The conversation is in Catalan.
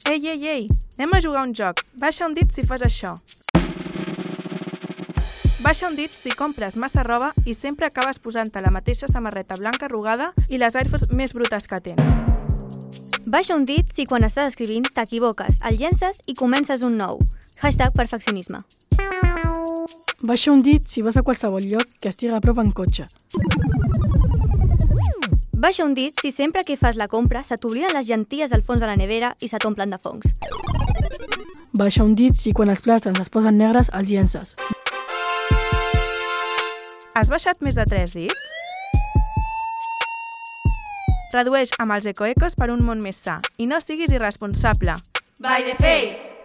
Ei, anem a jugar un joc. Baixa un dit si fas això. Baixa un dit si compres massa roba i sempre acabes posant-te la mateixa samarreta blanca arrugada i les Air Force més brutes que tens. Baixa un dit si quan estàs escrivint t'equivoques, el llences i comences un nou. #perfeccionisme. Baixa un dit si vas a qualsevol lloc que estigui a prop en cotxe. Baixa un dit si sempre que fas la compra se t'obliden les llenties al fons de la nevera i se t'omplen de fongs. Baixa un dit si quan els plàtans es posen negres els llences. Has baixat més de 3 dits? Redueix amb els ecoecos per un món més sa i no siguis irresponsable. By the face!